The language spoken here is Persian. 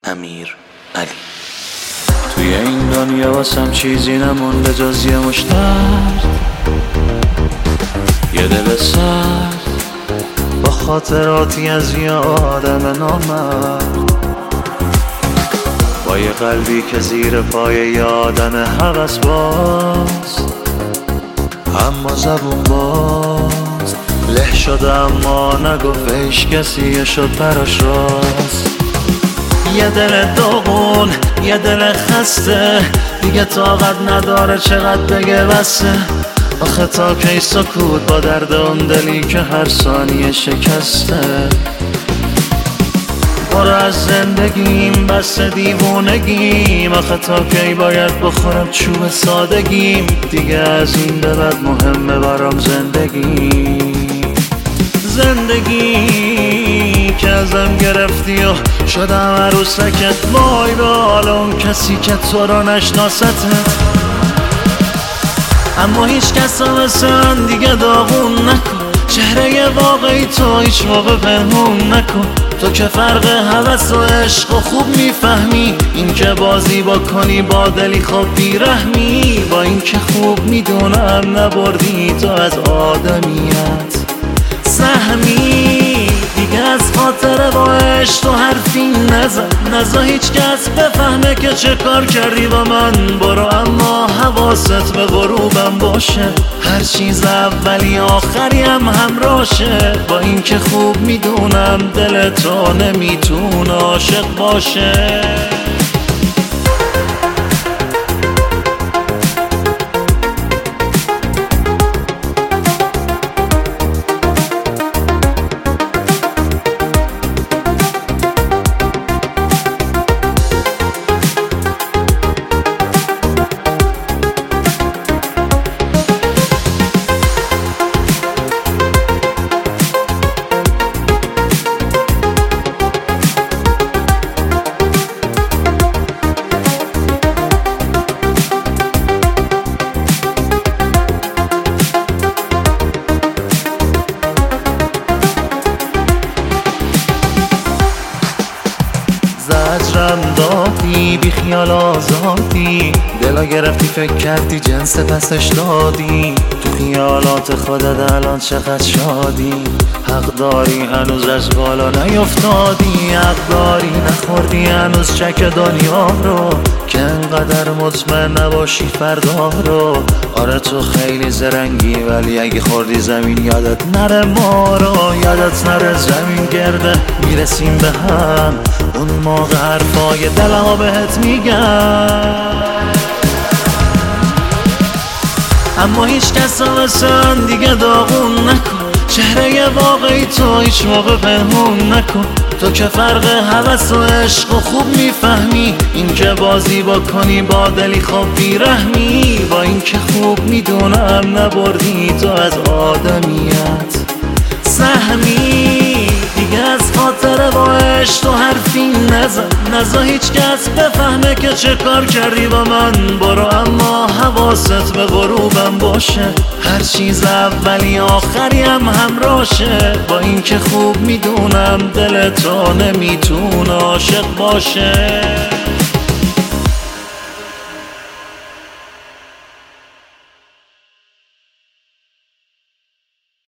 امیر علی. توی این دنیا واسم چیزی نمونده جز یه مشت درد، یه دل سرد با خاطراتی از یه آدم نامرد، با یه قلبی که زیر پای یه آدم هوس باز، اما زبون باز له شده اما نگفت هیچ کسی، شد براش راست. یه دل داغون، یه دل خسته، دیگه طاقت نداره چقدر بگه بسه. آخه تا کی سکوت با درد اون دلی که هر ثانیه شکسته. برو از زندگیم بس دیوونگیم، آخه تا کی باید بخورم چوب سادگیم. دیگه از این به بعد مهمه برام زندگی که ازم گرفتی و شدم عروسکت. وای به حال اون کسی که تو رو نشناسته، اما هیچ کس مثل دیگه داغون نکن. چهره واقعی تو هیچ موقع پنهون نکن. تو که فرق هوس و عشق و خوب میفهمی، این که بازی بکنی با دلی خوب بیرحمی. با این که خوب میدونم نبردی تو از آدمیت سهمی. دیگه از خاطر با عشق تو حرفی نزا هیچ کس بفهمه که چه کار کردی با من. برو اما حواست به غروبم باشه، هر چیز اولی آخری هم همراشه. با این که خوب میدونم دل تو نمیتونه عاشق باشه. زجرم دادی بی خیال آزادی، دلا گرفتی فکر کردی جنس پسش دادی. تو خیالات خودت الان چقدر شادی، حق داری هنوز از بالا نیفتادی. حق داری نخوردی هنوز چک دنیا رو، که انقدر مطمئن نباشی فردا رو. آره تو خیلی زرنگی ولی اگه خوردی زمین یادت نره ما رو. یادت نره زمین گرده میرسیم به هم، اون موقع حرفای دلمو بهت میگم. اما هیچ کس مثل دیگه داغون نکن. چهره واقعی تو هیچ موقع پنهون نکن. تو که فرق هوس و عشق و خوب میفهمی، این که بازی بکنی با دلی خوب بیرحمی. با این که خوب میدونم نبردی تو از آدمیت سهمی. دیگه از خاطر با عشق تو حرفی نزا هیچ کس بفهمه که چه کار کردی با من. برو اما حواست به غروبم باشه، هر چیز اولی آخری هم همراشه. با این که خوب میدونم دل تو نمیتونه عاشق باشه.